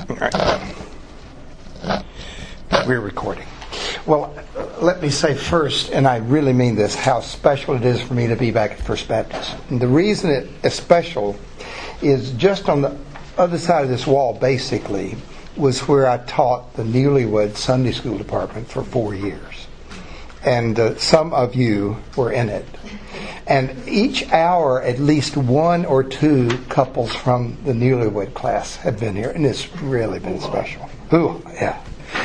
All right. We're recording. Well, let me say first, and I really mean this, how special it is for me to be back at First Baptist. And the reason it is special is just on the other side of this wall, basically, was where I taught the Newlywed Sunday School department for 4 years. And some of you were in it. And each hour, at least one or two couples from the Newlywed class have been here, and it's really been special. Ooh, yeah.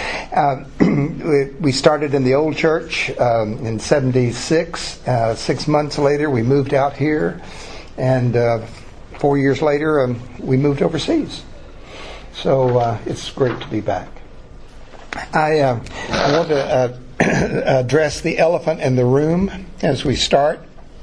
We started in the old church in 76. 6 months later, we moved out here, and 4 years later, we moved overseas. So it's great to be back. I want to address the elephant in the room as we start.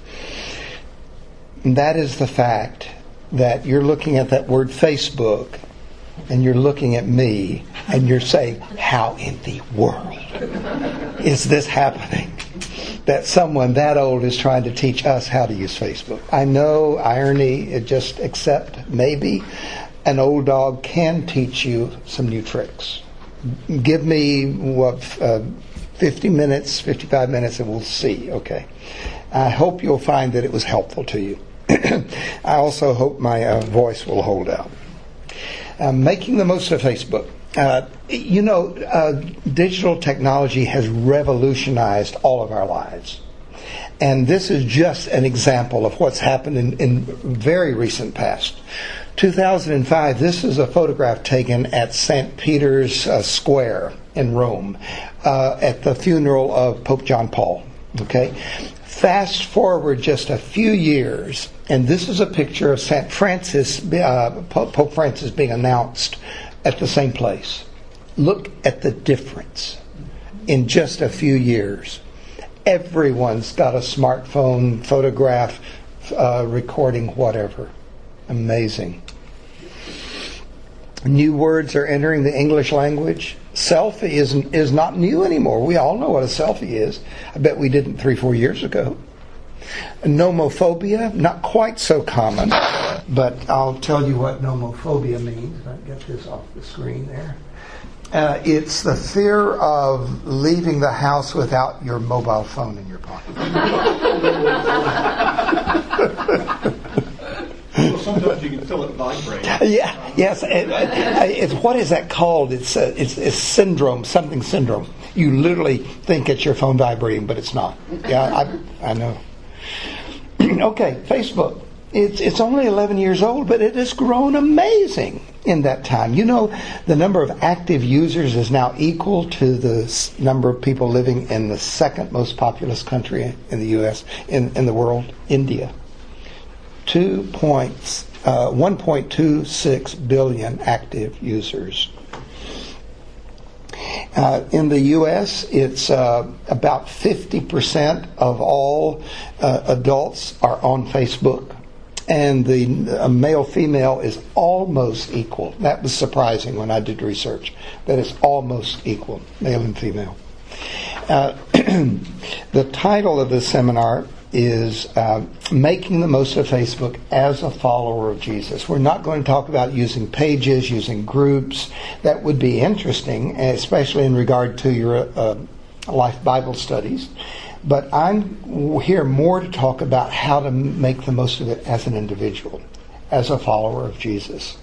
And that is the fact that you're looking at that word Facebook, and you're looking at me, and you're saying, how in the world is this happening? That someone that old is trying to teach us how to use Facebook. I know, irony, just accept, maybe an old dog can teach you some new tricks. Give me 50 minutes, 55 minutes, and we'll see, okay? I hope you'll find that it was helpful to you. I also hope my voice will hold out. Making the most of Facebook. Digital technology has revolutionized all of our lives. And this is just an example of what's happened in very recent past. 2005, this is a photograph taken at St. Peter's Square in Rome at the funeral of Pope John Paul. Okay? Fast forward just a few years, and this is a picture of St. Francis, Pope Francis being announced at the same place. Look at the difference in just a few years. Everyone's got a smartphone, photograph, recording, whatever. Amazing. New words are entering the English language. Selfie is not new anymore. We all know what a selfie is. I bet we didn't 3-4 years ago. Nomophobia, not quite so common, but I'll tell you what nomophobia means. I'll get this off the screen there. It's the fear of leaving the house without your mobile phone in your pocket. Well, sometimes you can feel it vibrate. Yeah, yes. It's what is that called? It's syndrome, something syndrome. You literally think it's your phone vibrating, but it's not. Yeah, I know. Okay, Facebook. It's only 11 years old, but it has grown amazing in that time. You know, the number of active users is now equal to the number of people living in the second most populous country in the U.S., in the world, India. 1.26 billion active users. In the U.S., it's about 50% of all adults are on Facebook. And the male-female is almost equal. That was surprising when I did research. That is almost equal, male and female. The title of the seminar is Making the Most of Facebook as a Follower of Jesus. We're not going to talk about using pages, using groups. That would be interesting, especially in regard to your Life Bible studies. But I'm here more to talk about how to make the most of it as an individual, as a follower of Jesus.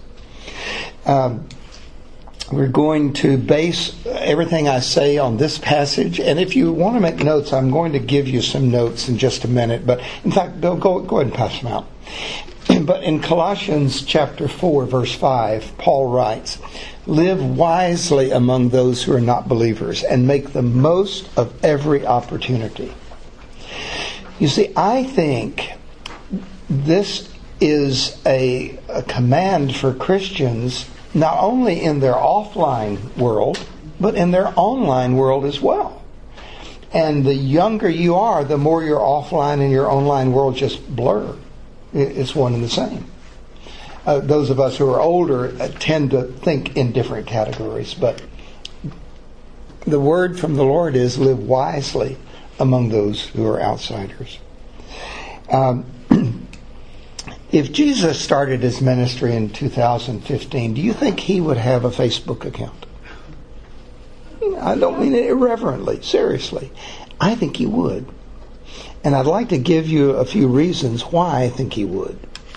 We're going to base everything I say on this passage. And if you want to make notes, I'm going to give you some notes in just a minute. But in fact, go ahead and pass them out. But in Colossians chapter 4, verse 5, Paul writes, "Live wisely among those who are not believers and make the most of every opportunity." You see, I think this is a command for Christians not only in their offline world, but in their online world as well. And the younger you are, the more your offline and your online world just blur. It's one and the same. Those of us who are older tend to think in different categories, but the word from the Lord is live wisely among those who are outsiders. If Jesus started his ministry in 2015, do you think he would have a Facebook account? I don't mean it irreverently, seriously. I think he would. And I'd like to give you a few reasons why I think he would.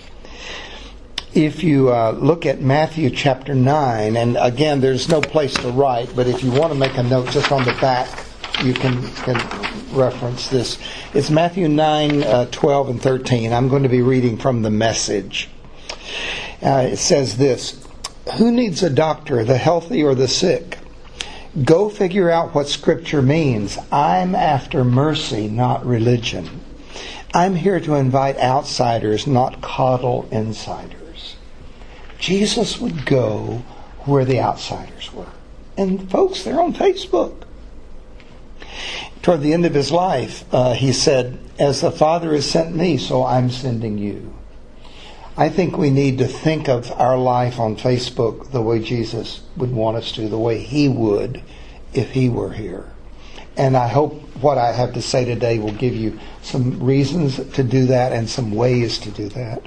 If you look at Matthew chapter 9, and again, there's no place to write, but if you want to make a note just on the back, you can reference this. It's Matthew 9, 12 and 13. I'm going to be reading from the Message. It says this: "Who needs a doctor, the healthy or the sick? Go figure out what Scripture means. I'm after mercy, not religion. I'm here to invite outsiders, not coddle insiders." Jesus would go where the outsiders were. And folks, they're on Facebook. Toward the end of his life, he said, "As the Father has sent me, so I'm sending you." I think we need to think of our life on Facebook the way Jesus would want us to, the way he would if he were here. And I hope what I have to say today will give you some reasons to do that and some ways to do that.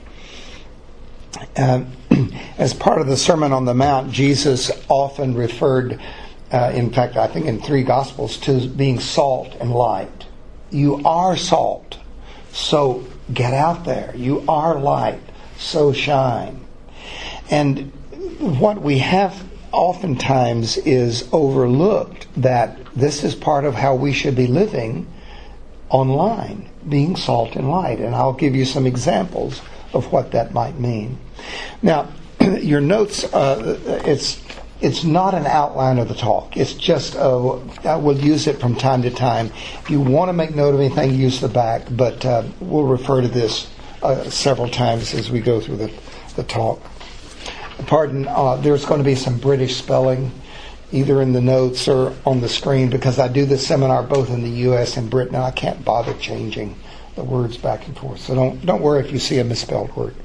As part of the Sermon on the Mount, Jesus often referred, in fact, I think in 3 Gospels, to being salt and light. You are salt, so get out there. You are light, so shine. And what we have oftentimes is overlooked, that this is part of how we should be living online, being salt and light. And I'll give you some examples of what that might mean. Now, your notes, it's not an outline of the talk. It's just, I will use it from time to time. If you want to make note of anything, use the back, but we'll refer to this several times as we go through the talk. Pardon, there's going to be some British spelling, either in the notes or on the screen, because I do this seminar both in the U.S. and Britain, and I can't bother changing the words back and forth. So don't worry if you see a misspelled word.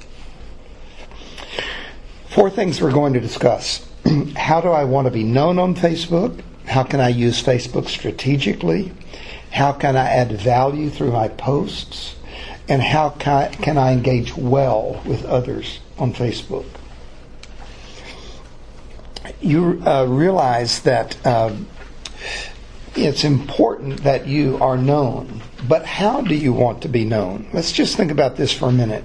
4 things we're going to discuss. How do I want to be known on Facebook? How can I use Facebook strategically? How can I add value through my posts? And how can I engage well with others on Facebook? You realize that it's important that you are known. But how do you want to be known? Let's just think about this for a minute.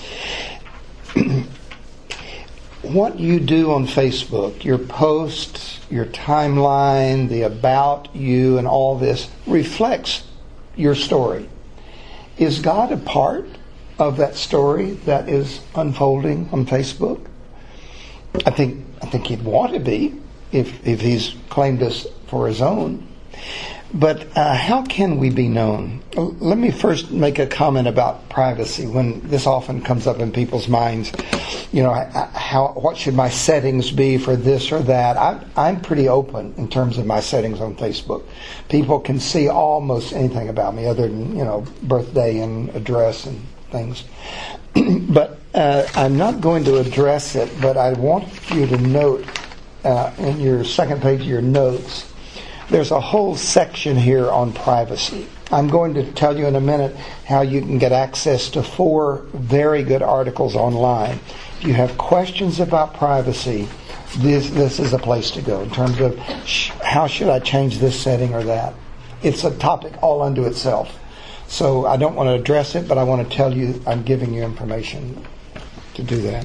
What you do on Facebook, your posts, your timeline, the about you, and all this reflects your story. Is God a part of that story that is unfolding on Facebook? I think he'd want to be if he's claimed us for his own. But how can we be known? Let me first make a comment about privacy. When this often comes up in people's minds, what should my settings be for this or that? I'm pretty open in terms of my settings on Facebook. People can see almost anything about me other than, birthday and address and things. But I'm not going to address it, but I want you to note in your second page of your notes, there's a whole section here on privacy. I'm going to tell you in a minute how you can get access to 4 very good articles online. If you have questions about privacy, this is a place to go in terms of how should I change this setting or that. It's a topic all unto itself. So I don't want to address it, but I want to tell you I'm giving you information to do that.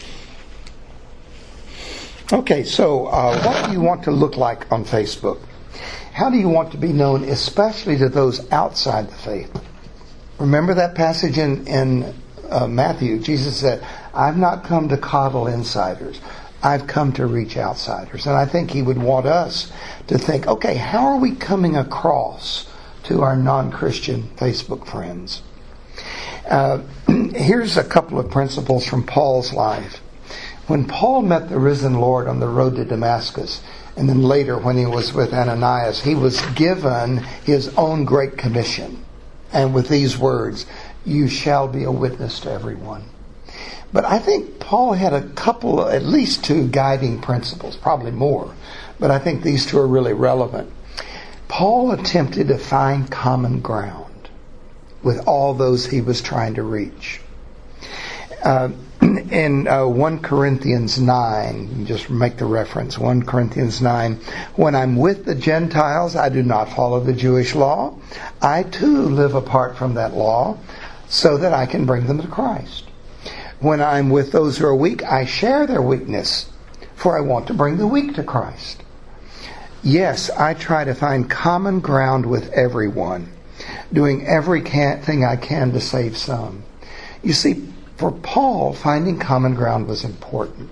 Okay, so what do you want to look like on Facebook? How do you want to be known, especially to those outside the faith? Remember that passage in Matthew? Jesus said, "I've not come to coddle insiders. I've come to reach outsiders." And I think he would want us to think, okay, how are we coming across to our non-Christian Facebook friends? Here's a couple of principles from Paul's life. When Paul met the risen Lord on the road to Damascus, and then later when he was with Ananias, he was given his own great commission. And with these words, "You shall be a witness to everyone." But I think Paul had a couple, at least 2 guiding principles, probably more. But I think these 2 are really relevant. Paul attempted to find common ground with all those he was trying to reach. In 1 Corinthians 9, just make the reference, 1 Corinthians 9, when I'm with the Gentiles, I do not follow the Jewish law. I too live apart from that law so that I can bring them to Christ. When I'm with those who are weak, I share their weakness, for I want to bring the weak to Christ. Yes, I try to find common ground with everyone, doing everything I can to save some. You see, for Paul, finding common ground was important.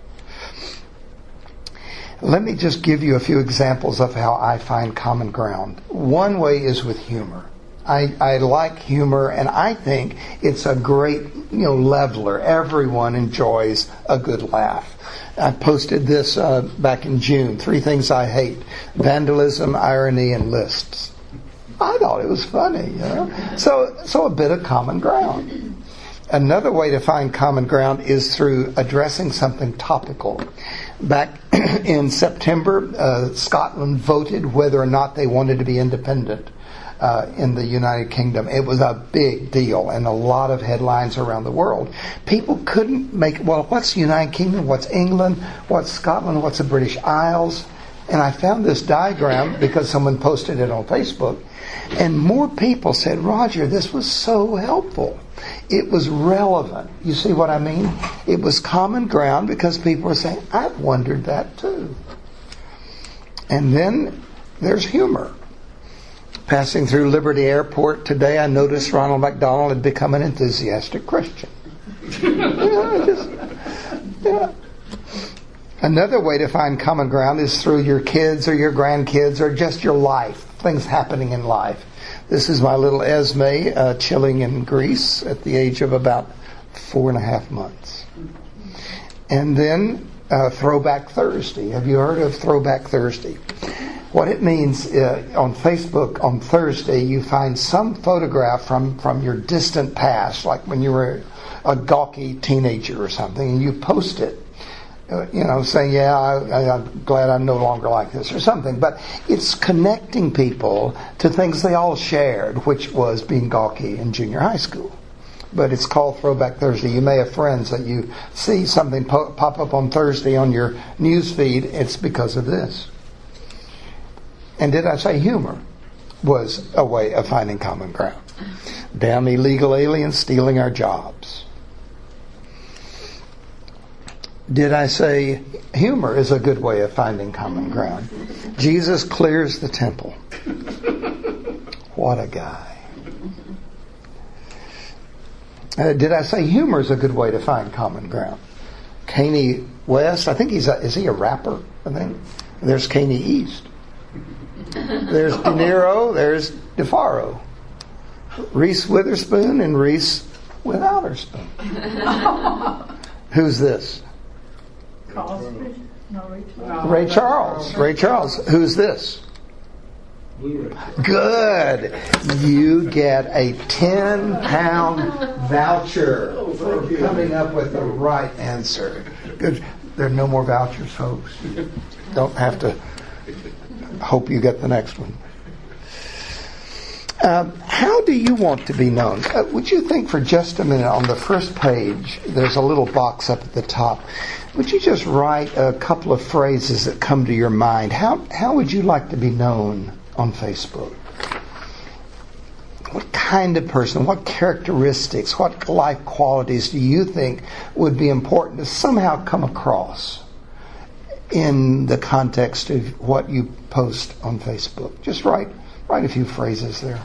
Let me just give you a few examples of how I find common ground. One way is with humor. I like humor, and I think it's a great, leveler. Everyone enjoys a good laugh. I posted this back in June. 3 things I hate: vandalism, irony, and lists. I thought it was funny, So a bit of common ground. Another way to find common ground is through addressing something topical. Back in September, Scotland voted whether or not they wanted to be independent in the United Kingdom. It was a big deal and a lot of headlines around the world. People couldn't what's the United Kingdom? What's England? What's Scotland? What's the British Isles? And I found this diagram because someone posted it on Facebook. And more people said, Roger, this was so helpful. It was relevant. You see what I mean? It was common ground because people were saying, I've wondered that too. And then there's humor. Passing through Liberty Airport today, I noticed Ronald McDonald had become an enthusiastic Christian. Another way to find common ground is through your kids or your grandkids or just your life, things happening in life. This is my little Esme chilling in Greece at the age of about 4.5 months. And then Throwback Thursday. Have you heard of Throwback Thursday? What it means on Facebook on Thursday, you find some photograph from your distant past, like when you were a gawky teenager or something, and you post it. Saying, I'm glad I'm no longer like this or something. But it's connecting people to things they all shared, which was being gawky in junior high school. But it's called Throwback Thursday. You may have friends that you see something pop up on Thursday on your news feed. It's because of this. And did I say humor was a way of finding common ground? Damn illegal aliens stealing our jobs. Did I say humor is a good way of finding common ground? Jesus clears the temple. What a guy. Did I say humor is a good way to find common ground? Kanye West, I think is he a rapper? I think. There's Kanye East. There's De Niro, there's DeFaro. Reese Witherspoon and Reese without her spoon. Who's this? Cosby? No, Ray Charles. Ray Charles. Who's this? Good. You get a 10-pound voucher for coming up with the right answer. Good. There are no more vouchers, folks. You don't have to hope you get the next one. How do you want to be known? Would you think for just a minute on the first page, there's a little box up at the top. Would you just write a couple of phrases that come to your mind? How would you like to be known on Facebook? What kind of person, what characteristics, what life qualities do you think would be important to somehow come across in the context of what you post on Facebook? Just write a few phrases there.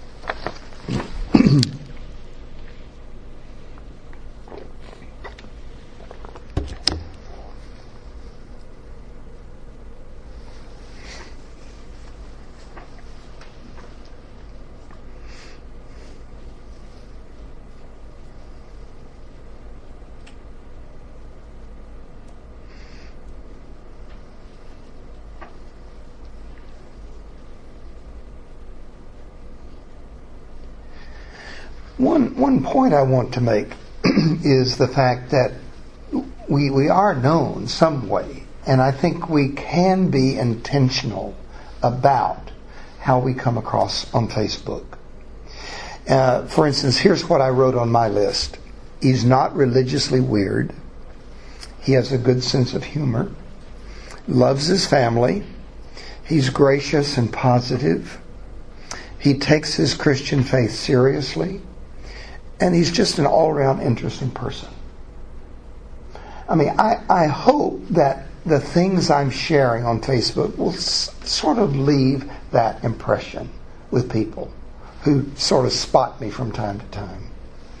One point I want to make is the fact that we are known some way, and I think we can be intentional about how we come across on Facebook. For instance, here's what I wrote on my list. He's not religiously weird. He has a good sense of humor. Loves his family. He's gracious and positive. He takes his Christian faith seriously. And he's just an all-around interesting person. I mean, I hope that the things I'm sharing on Facebook will sort of leave that impression with people who sort of spot me from time to time.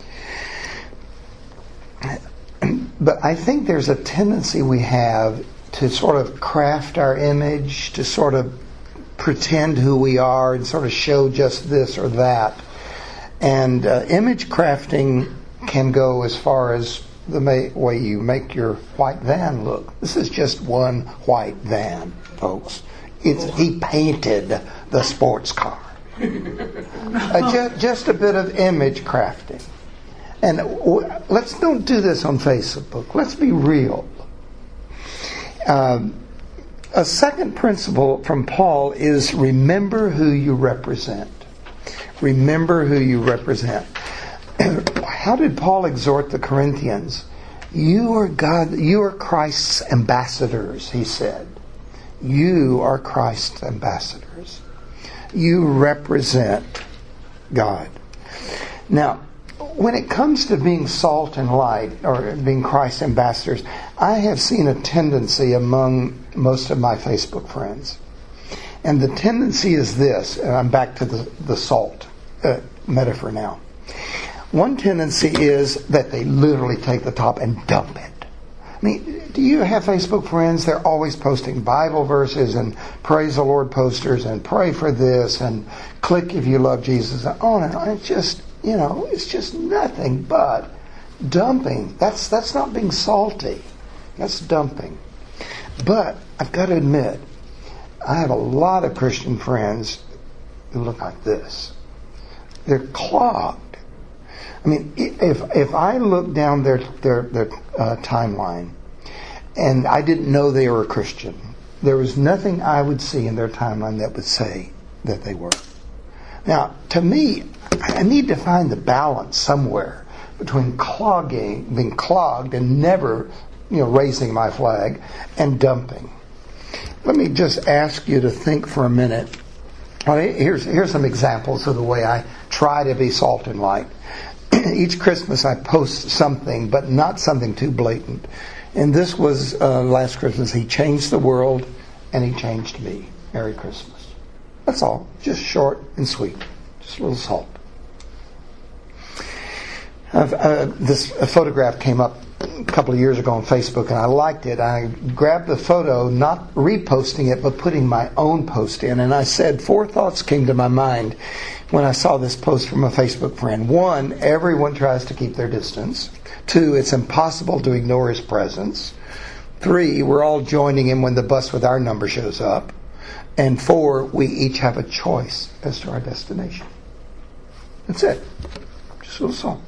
But I think there's a tendency we have to sort of craft our image, to sort of pretend who we are and sort of show just this or that. And image crafting can go as far as the way you make your white van look. This is just one white van, folks. He painted the sports car. Just a bit of image crafting. And let's don't do this on Facebook. Let's be real. A second principle from Paul is remember who you represent. Remember who you represent. How did Paul exhort the Corinthians? You are Christ's ambassadors, he said. You are Christ's ambassadors. You represent God. Now, when it comes to being salt and light, or being Christ's ambassadors, I have seen a tendency among most of my Facebook friends. And the tendency is this, and I'm back to the salt metaphor now. One tendency is that they literally take the top and dump it. I mean, do you have Facebook friends? They're always posting Bible verses and praise the Lord posters and pray for this and click if you love Jesus and on and on. It's just, it's just nothing but dumping. That's not being salty. That's dumping. But I've got to admit, I have a lot of Christian friends who look like this. They're clogged. I mean, if I look down their timeline and I didn't know they were a Christian, there was nothing I would see in their timeline that would say that they were. Now, to me, I need to find the balance somewhere between being clogged and never, raising my flag, and dumping. Let me just ask you to think for a minute. Here's some examples of the way I try to be salt and light. Each Christmas I post something, but not something too blatant. And this was last Christmas. He changed the world, and he changed me. Merry Christmas. That's all. Just short and sweet. Just a little salt. This photograph came up a couple of years ago on Facebook, and I liked it. I grabbed the photo, not reposting it, but putting my own post in. And I said 4 thoughts came to my mind when I saw this post from a Facebook friend. 1, everyone tries to keep their distance. 2, it's impossible to ignore his presence. 3, we're all joining him when the bus with our number shows up. And 4, we each have a choice as to our destination. That's it. Just a little song.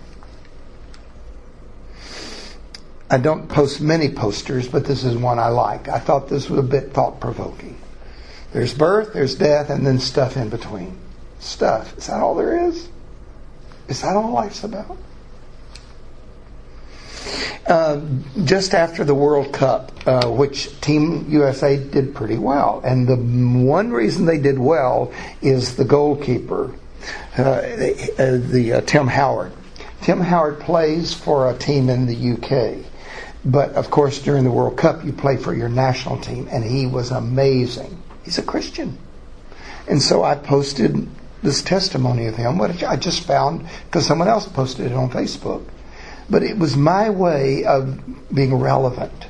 I don't post many posters, but this is one I like. I thought this was a bit thought-provoking. There's birth, there's death, and then stuff in between. Stuff. Is that all there is? Is that all life's about? Just after the World Cup, which Team USA did pretty well. And the one reason they did well is the goalkeeper, Tim Howard. Tim Howard plays for a team in the UK. But, of course, during the World Cup, you play for your national team. And he was amazing. He's a Christian. And so I posted this testimony of him, which I just found because someone else posted it on Facebook. But it was my way of being relevant.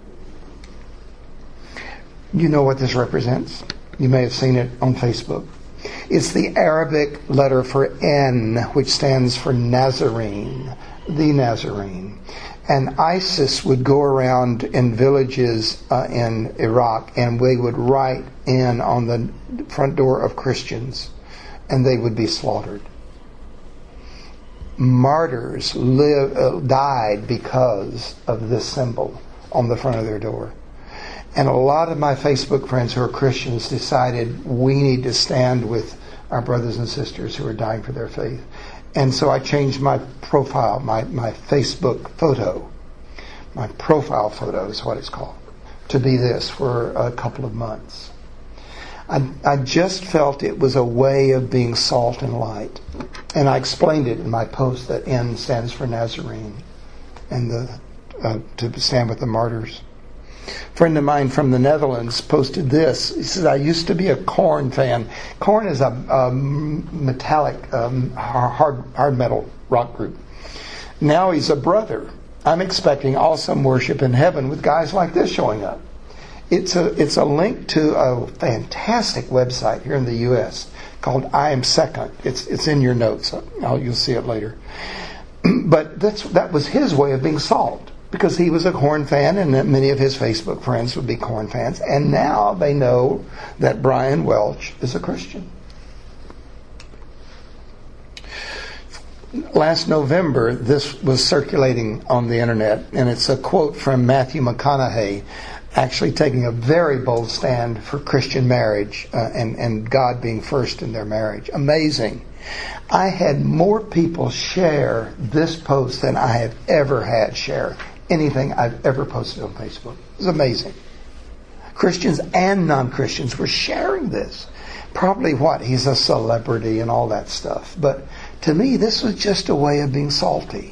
You know what this represents? You may have seen it on Facebook. It's the Arabic letter for N, which stands for Nazarene, the Nazarene. And ISIS would go around in villages in Iraq, and they would write N on the front door of Christians, and they would be slaughtered. Martyrs died because of this symbol on the front of their door. And a lot of my Facebook friends who are Christians decided we need to stand with our brothers and sisters who are dying for their faith. And so I changed my profile, my Facebook photo. My profile photo is what it's called, to be this for a couple of months. I just felt it was a way of being salt and light. And I explained it in my post that N stands for Nazarene and to stand with the martyrs. A friend of mine from the Netherlands posted this. He says, I used to be a Korn fan. Korn is a metallic, hard metal rock group. Now he's a brother. I'm expecting awesome worship in heaven with guys like this showing up. It's a link to a fantastic website here in the U.S. called I Am Second. It's in your notes. You'll see it later. But that was his way of being salt, because he was a Korn fan, and that many of his Facebook friends would be Korn fans. And now they know that Brian Welch is a Christian. Last November, this was circulating on the internet, and it's a quote from Matthew McConaughey, actually taking a very bold stand for Christian marriage and God being first in their marriage. Amazing. I had more people share this post than I have ever had share anything I've ever posted on Facebook. It was amazing. Christians and non-Christians were sharing this. Probably he's a celebrity and all that stuff. But to me, this was just a way of being salty.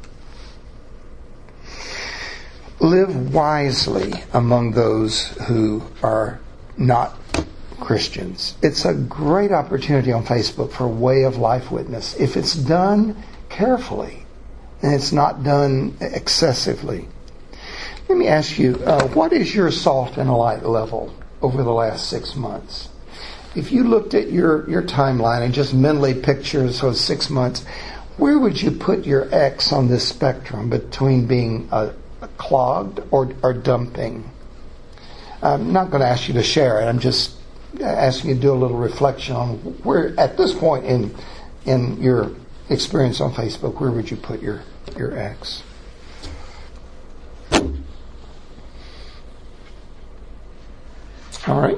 Live wisely among those who are not Christians. It's a great opportunity on Facebook for way of life witness if it's done carefully and it's not done excessively. Let me ask you, what is your salt and light level over the last 6 months? If you looked at your timeline and just mentally pictured 6 months, where would you put your X on this spectrum between being clogged or dumping? I'm not going to ask you to share it. I'm just asking you to do a little reflection on where, at this point in your experience on Facebook, where would you put your X? All right.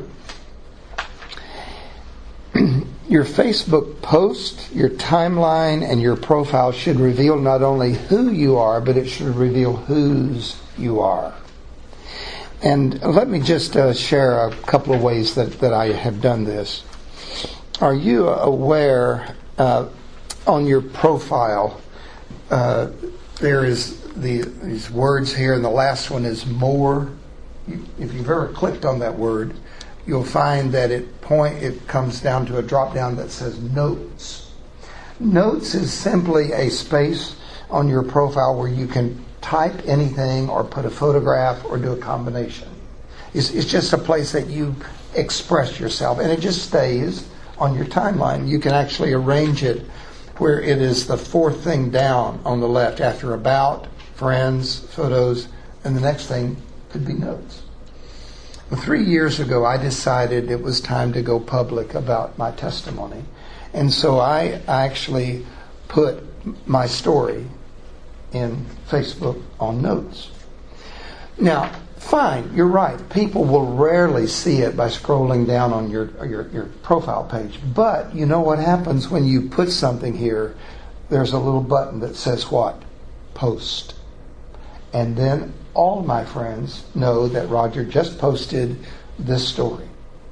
Your Facebook post, your timeline, and your profile should reveal not only who you are, but it should reveal whose you are. And let me just share a couple of ways that I have done this. Are you aware on your profile there is these words here, and the last one is more? If you've ever clicked on that word, you'll find that it comes down to a drop down that says notes. Notes is simply a space on your profile where you can type anything or put a photograph or do a combination. It's just a place that you express yourself, and it just stays on your timeline. You can actually arrange it where it is the fourth thing down on the left after about, friends, photos, and the next thing could be notes. 3 years ago, I decided it was time to go public about my testimony. And so I actually put my story in Facebook on notes. Now, fine, you're right. People will rarely see it by scrolling down on your profile page. But you know what happens when you put something here? There's a little button that says what? Post. And then all my friends know that Roger just posted this story.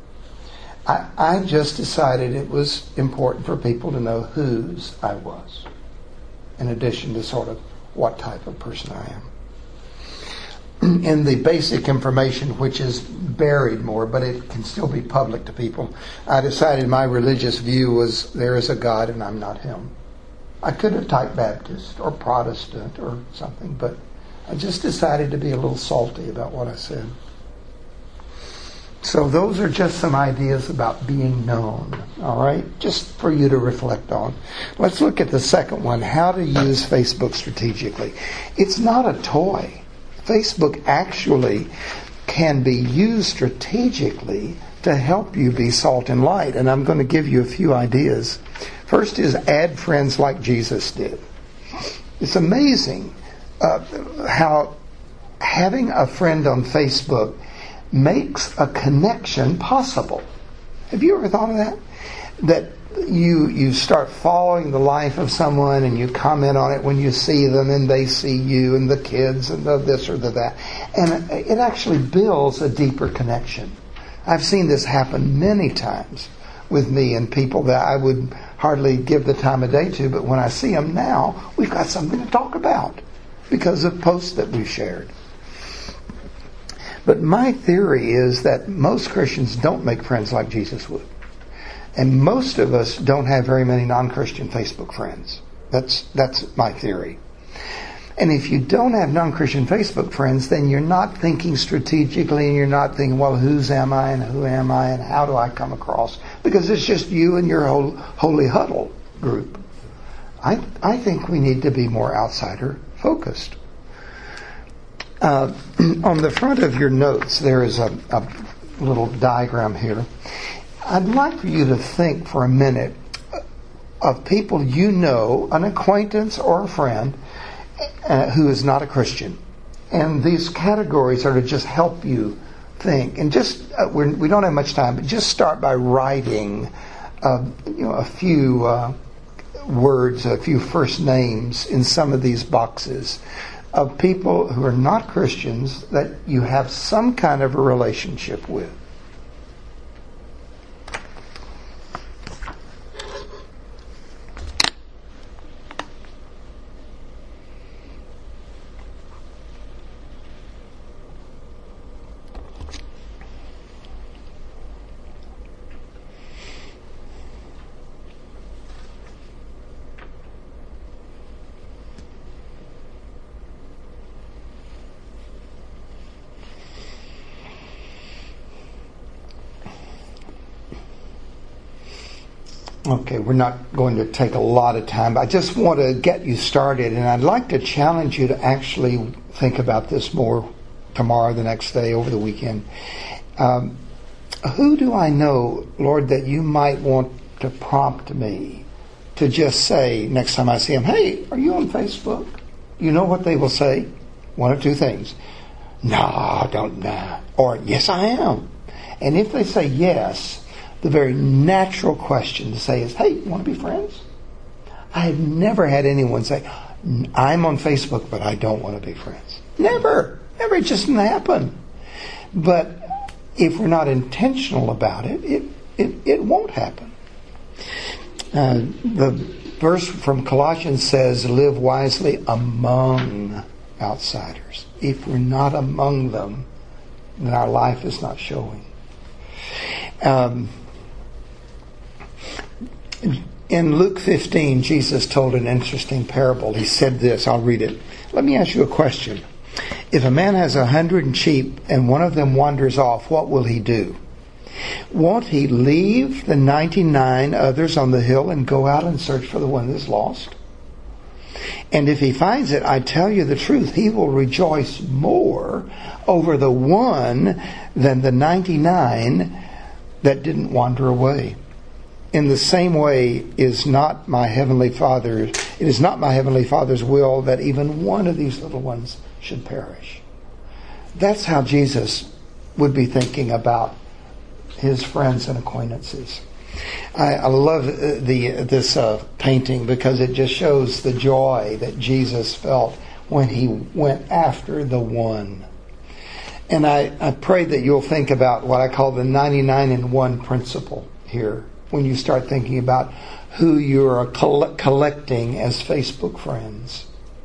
I just decided it was important for people to know whose I was, in addition to sort of what type of person I am. In the basic information, which is buried more, but it can still be public to people, I decided my religious view was there is a God and I'm not him. I could have typed Baptist or Protestant or something, but I just decided to be a little salty about what I said. So those are just some ideas about being known, all right? Just for you to reflect on. Let's look at the second one, how to use Facebook strategically. It's not a toy. Facebook actually can be used strategically to help you be salt and light, and I'm going to give you a few ideas. First is add friends like Jesus did. It's amazing how having a friend on Facebook makes a connection possible. Have you ever thought of that? That you start following the life of someone and you comment on it when you see them and they see you and the kids and the this or the that. And it actually builds a deeper connection. I've seen this happen many times with me and people that I would hardly give the time of day to, but when I see them now, we've got something to talk about because of posts that we've shared. But my theory is that most Christians don't make friends like Jesus would. And most of us don't have very many non-Christian Facebook friends. That's my theory. And if you don't have non-Christian Facebook friends, then you're not thinking strategically and you're not thinking, well, whose am I and who am I and how do I come across? Because it's just you and your whole holy huddle group. I think we need to be more outsider focused. On the front of your notes, there is a little diagram here. I'd like for you to think for a minute of people you know, an acquaintance or a friend, who is not a Christian. And these categories are to just help you think. And just, we don't have much time, but just start by writing a few words, a few first names in some of these boxes of people who are not Christians that you have some kind of a relationship with. Okay, we're not going to take a lot of time, but I just want to get you started, and I'd like to challenge you to actually think about this more tomorrow, the next day, over the weekend. Who do I know, Lord, that you might want to prompt me to just say, next time I see them, hey, are you on Facebook? You know what they will say? One of two things. No, don't know. Or, yes, I am. And if they say yes, the very natural question to say is, hey, you want to be friends? I have never had anyone say, I'm on Facebook, but I don't want to be friends. Never. Never. It just doesn't happen. But if we're not intentional about it, it won't happen. The verse from Colossians says, live wisely among outsiders. If we're not among them, then our life is not showing. In Luke 15, Jesus told an interesting parable. He said this, I'll read it. Let me ask you a question. If a man has 100 sheep and one of them wanders off, what will he do? Won't he leave the 99 others on the hill and go out and search for the one that's lost? And if he finds it, I tell you the truth, he will rejoice more over the one than the 99 that didn't wander away. In the same way, it is not my Heavenly Father's will that even one of these little ones should perish. That's how Jesus would be thinking about his friends and acquaintances. I love this painting because it just shows the joy that Jesus felt when he went after the one. And I pray that you'll think about what I call the 99 and 1 principle here when you start thinking about who you are collecting as Facebook friends.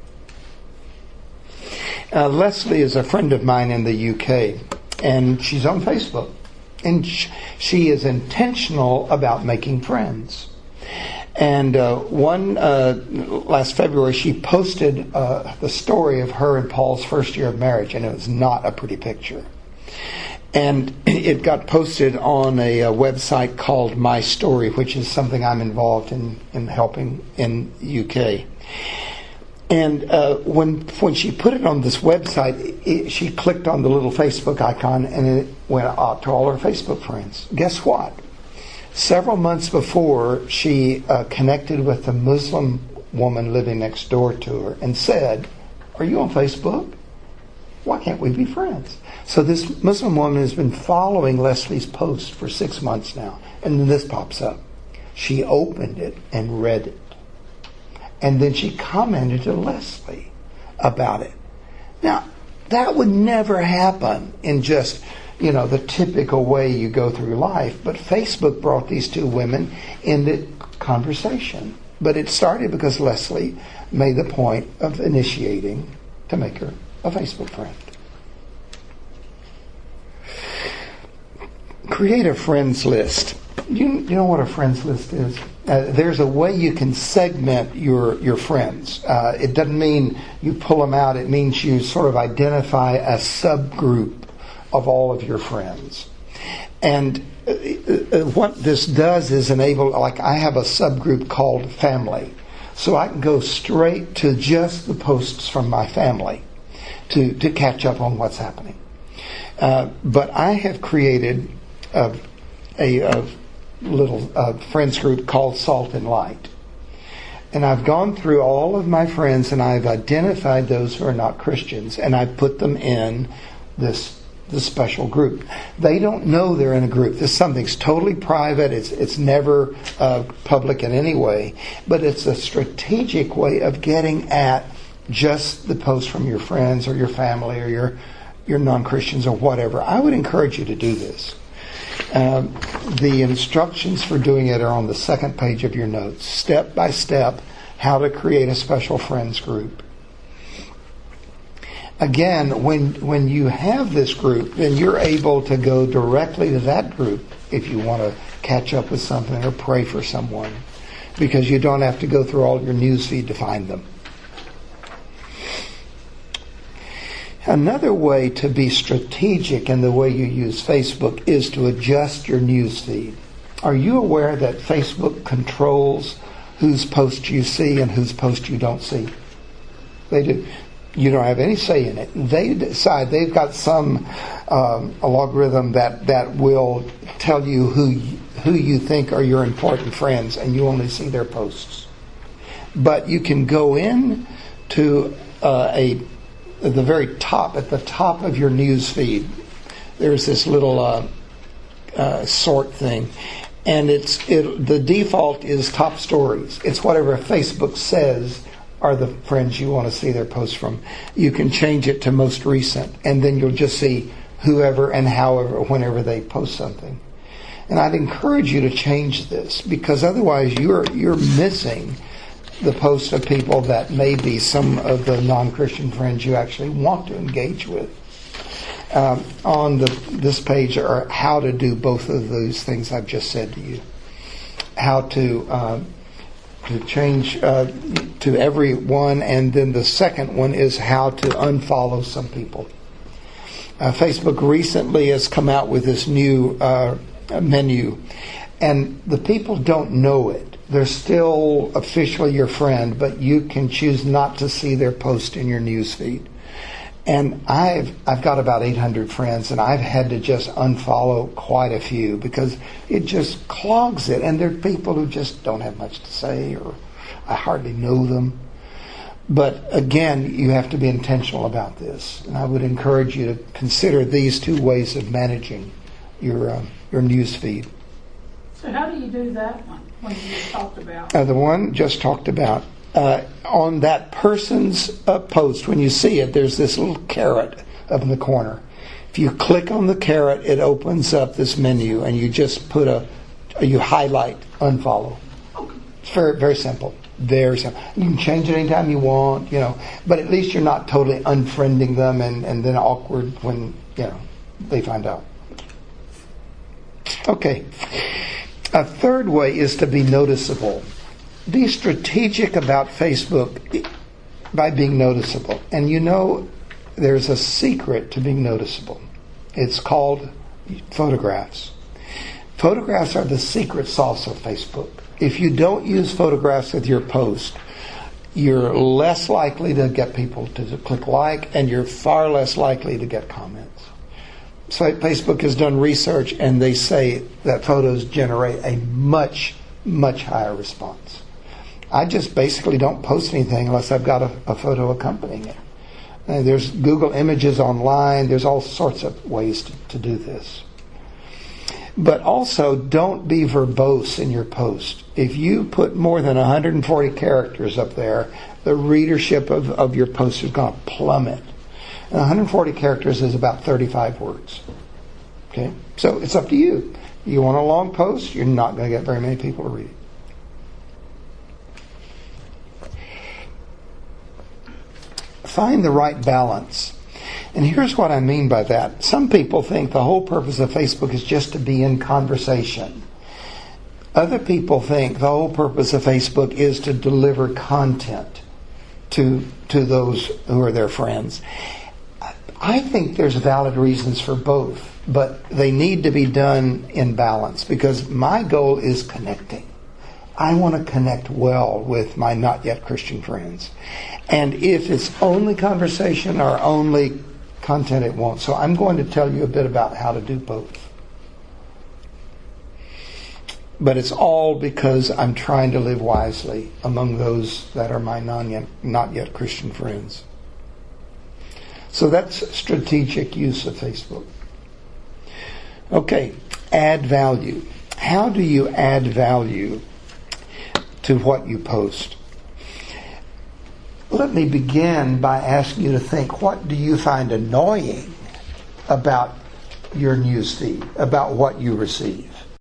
Leslie is a friend of mine in the UK, and she's on Facebook. And she is intentional about making friends. And last February, she posted the story of her and Paul's first year of marriage, and it was not a pretty picture. And it got posted on a website called My Story, which is something I'm involved in helping in UK. And when she put it on this website, she clicked on the little Facebook icon and it went out to all her Facebook friends. Guess what? Several months before, she connected with a Muslim woman living next door to her and said, "Are you on Facebook?" Why can't we be friends? So this Muslim woman has been following Leslie's post for 6 months now. And then this pops up. She opened it and read it. And then she commented to Leslie about it. Now, that would never happen in just, the typical way you go through life. But Facebook brought these two women into conversation. But it started because Leslie made the point of initiating to make her a Facebook friend. Create a friends list. You know what a friends list is? There's a way you can segment your friends. It doesn't mean you pull them out. It means you sort of identify a subgroup of all of your friends. And what this does is enable, like I have a subgroup called family. So I can go straight to just the posts from my family to catch up on what's happening. But I have created a little friends group called Salt and Light. And I've gone through all of my friends and I've identified those who are not Christians and I put them in this special group. They don't know they're in a group. Something's totally private. It's never public in any way. But it's a strategic way of getting at just the posts from your friends or your family or your non-Christians or whatever. I would encourage you to do this. The instructions for doing it are on the second page of your notes. Step by step, how to create a special friends group. Again, when you have this group, then you're able to go directly to that group if you want to catch up with something or pray for someone, because you don't have to go through all your news feed to find them. Another way to be strategic in the way you use Facebook is to adjust your news feed. Are you aware that Facebook controls whose posts you see and whose posts you don't see? They do. You don't have any say in it. They decide. They've got some algorithm that will tell you who you think are your important friends, and you only see their posts. But you can go in to the very top, at the top of your news feed, there's this little sort thing, and the default is top stories. It's whatever Facebook says are the friends you want to see their posts from. You can change it to most recent, and then you'll just see whoever and however, whenever they post something. And I'd encourage you to change this, because otherwise you're missing the posts of people that may be some of the non-Christian friends you actually want to engage with. On this page are how to do both of those things I've just said to you. How to change to everyone, and then the second one is how to unfollow some people. Facebook recently has come out with this new menu, and the people don't know it. They're still officially your friend, but you can choose not to see their post in your news feed. And I've got about 800 friends, and I've had to just unfollow quite a few because it just clogs it. And there are people who just don't have much to say, or I hardly know them. But again, you have to be intentional about this. And I would encourage you to consider these two ways of managing your news feed. So how do you do that one you just talked about? The one just talked about. On that person's post, when you see it, there's this little caret up in the corner. If you click on the caret, it opens up this menu, and you just you highlight unfollow. It's very, very simple. Very simple. You can change it anytime you want, but at least you're not totally unfriending them and then awkward when, they find out. Okay. A third way is to be noticeable. Be strategic about Facebook by being noticeable. And there's a secret to being noticeable. It's called photographs. Photographs are the secret sauce of Facebook. If you don't use photographs with your post, you're less likely to get people to click like, and you're far less likely to get comments. So Facebook has done research, and they say that photos generate a much, much higher response. I just basically don't post anything unless I've got a photo accompanying it. There's Google Images online. There's all sorts of ways to do this. But also, don't be verbose in your post. If you put more than 140 characters up there, the readership of your post is going to plummet. And 140 characters is about 35 words. Okay? So it's up to you. You want a long post, you're not going to get very many people to read it. Find the right balance. And here's what I mean by that. Some people think the whole purpose of Facebook is just to be in conversation. Other people think the whole purpose of Facebook is to deliver content to those who are their friends. I think there's valid reasons for both, but they need to be done in balance, because my goal is connecting. I want to connect well with my not yet Christian friends. And if it's only conversation or only content, it won't. So I'm going to tell you a bit about how to do both. But it's all because I'm trying to live wisely among those that are my not yet Christian friends. So that's strategic use of Facebook. Okay, add value. How do you add value to what you post? Let me begin by asking you to think, what do you find annoying about your news feed, about what you receive?